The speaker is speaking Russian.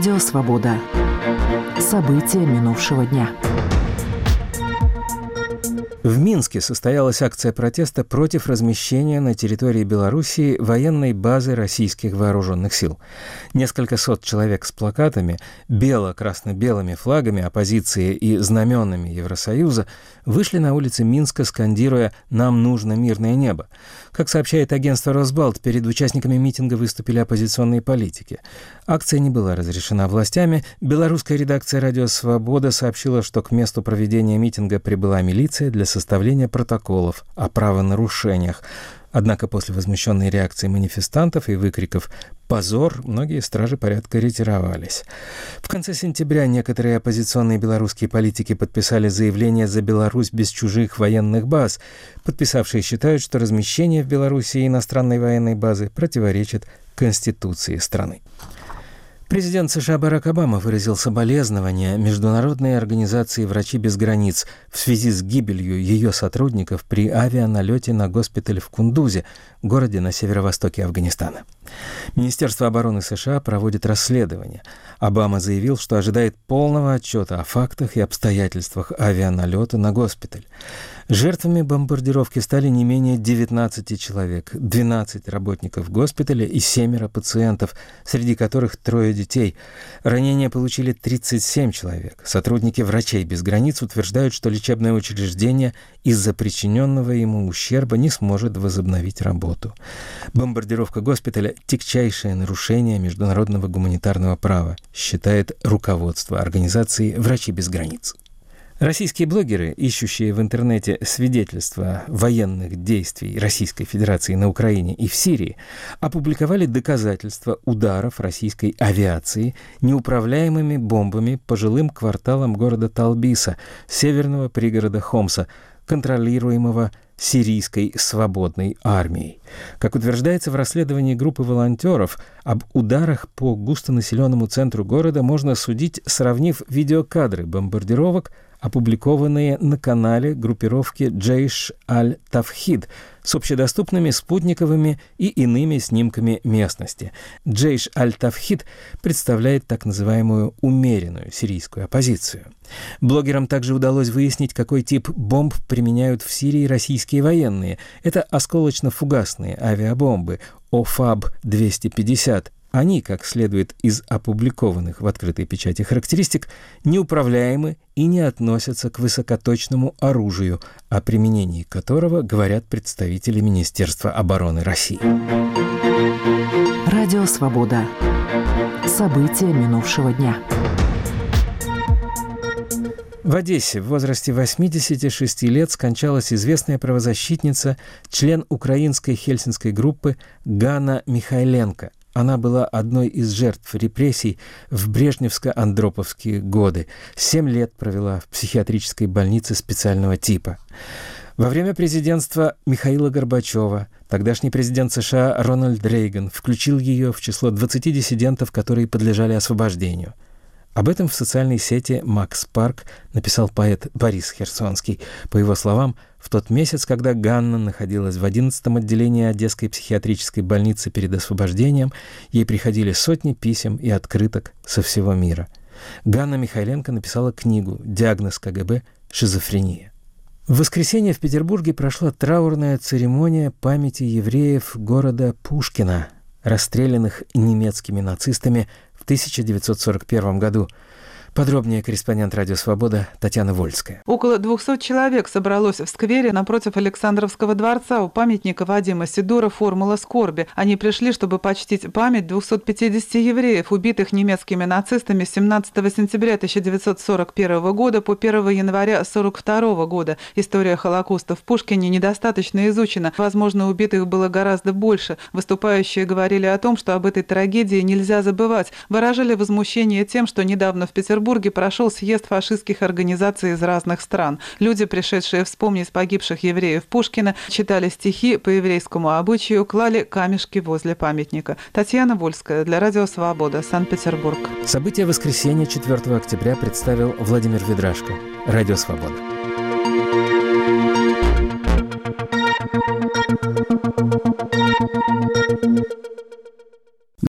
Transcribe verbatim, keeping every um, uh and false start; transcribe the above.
Радио «Свобода». События минувшего дня. В Минске состоялась акция протеста против размещения на территории Белоруссии военной базы российских вооруженных сил. Несколько сот человек с плакатами, бело-красно-белыми флагами оппозиции и знаменами Евросоюза вышли на улицы Минска, скандируя «Нам нужно мирное небо». Как сообщает агентство «Росбалт», перед участниками митинга выступили оппозиционные политики. Акция не была разрешена властями. Белорусская редакция «Радио Свобода» сообщила, что к месту проведения митинга прибыла милиция для составления протоколов о правонарушениях. Однако после возмущенной реакции манифестантов и выкриков «Позор!» многие стражи порядка ретировались. В конце сентября некоторые оппозиционные белорусские политики подписали заявление «За Беларусь без чужих военных баз». Подписавшие считают, что размещение в Беларуси иностранной военной базы противоречит Конституции страны. Президент США Барак Обама выразил соболезнования международной организации «Врачи без границ» в связи с гибелью ее сотрудников при авианалете на госпиталь в Кундузе, городе на северо-востоке Афганистана. Министерство обороны США проводит расследование. Обама заявил, что ожидает полного отчета о фактах и обстоятельствах авианалета на госпиталь. Жертвами бомбардировки стали не менее девятнадцать человек, двенадцать работников госпиталя и семеро пациентов, среди которых трое детей. Ранения получили тридцать семь человек. Сотрудники «Врачей без границ» утверждают, что лечебное учреждение из-за причиненного ему ущерба не сможет возобновить работу. Бомбардировка госпиталя – тягчайшее нарушение международного гуманитарного права, считает руководство организации «Врачи без границ». Российские блогеры, ищущие в интернете свидетельства военных действий Российской Федерации на Украине и в Сирии, опубликовали доказательства ударов российской авиации неуправляемыми бомбами по жилым кварталам города Талбиса, северного пригорода Хомса, контролируемого сирийской свободной армией. Как утверждается в расследовании группы волонтеров, об ударах по густонаселенному центру города можно судить, сравнив видеокадры бомбардировок, опубликованные на канале группировки «Джейш аль-Тавхид» с общедоступными спутниковыми и иными снимками местности. «Джейш аль-Тавхид» представляет так называемую умеренную сирийскую оппозицию. Блогерам также удалось выяснить, какой тип бомб применяют в Сирии российские военные. Это осколочно-фугасные авиабомбы О Ф А Б двести пятьдесят. Они, как следует из опубликованных в открытой печати характеристик, неуправляемы и не относятся к высокоточному оружию, о применении которого говорят представители Министерства обороны России. Радио «Свобода». События минувшего дня. В Одессе в возрасте восьмидесяти шести лет скончалась известная правозащитница, член украинской хельсинской группы Ганна Михайленко. Она была одной из жертв репрессий в брежневско-андроповские годы. Семь лет провела в психиатрической больнице специального типа. Во время президентства Михаила Горбачева тогдашний президент США Рональд Рейган включил ее в число двадцати диссидентов, которые подлежали освобождению. Об этом в социальной сети Макс Парк написал поэт Борис Херсонский. По его словам, в тот месяц, когда Ганна находилась в одиннадцатом отделении Одесской психиатрической больницы перед освобождением, ей приходили сотни писем и открыток со всего мира. Ганна Михайленко написала книгу «Диагноз К Г Б. Шизофрения». В воскресенье в Петербурге прошла траурная церемония памяти евреев города Пушкина, расстрелянных немецкими нацистами в тысяча девятьсот сорок первом году. Подробнее корреспондент «Радио Свобода» Татьяна Вольская. Около двухсот человек собралось в сквере напротив Александровского дворца у памятника Вадима Сидора «Формула скорби». Они пришли, чтобы почтить память двухсот пятидесяти евреев, убитых немецкими нацистами с семнадцатого сентября тысяча девятьсот сорок первого года по первого января сорок второго года. История Холокоста в Пушкине недостаточно изучена. Возможно, убитых было гораздо больше. Выступающие говорили о том, что об этой трагедии нельзя забывать. Выражали возмущение тем, что недавно в Петербурге В Петербурге прошел съезд фашистских организаций из разных стран. Люди, пришедшие вспомнить погибших евреев Пушкина, читали стихи по еврейскому обычаю, клали камешки возле памятника. Татьяна Вольская для Радио Свобода, Санкт-Петербург. События воскресенья четвёртого октября представил Владимир Ведрашко. Радио Свобода.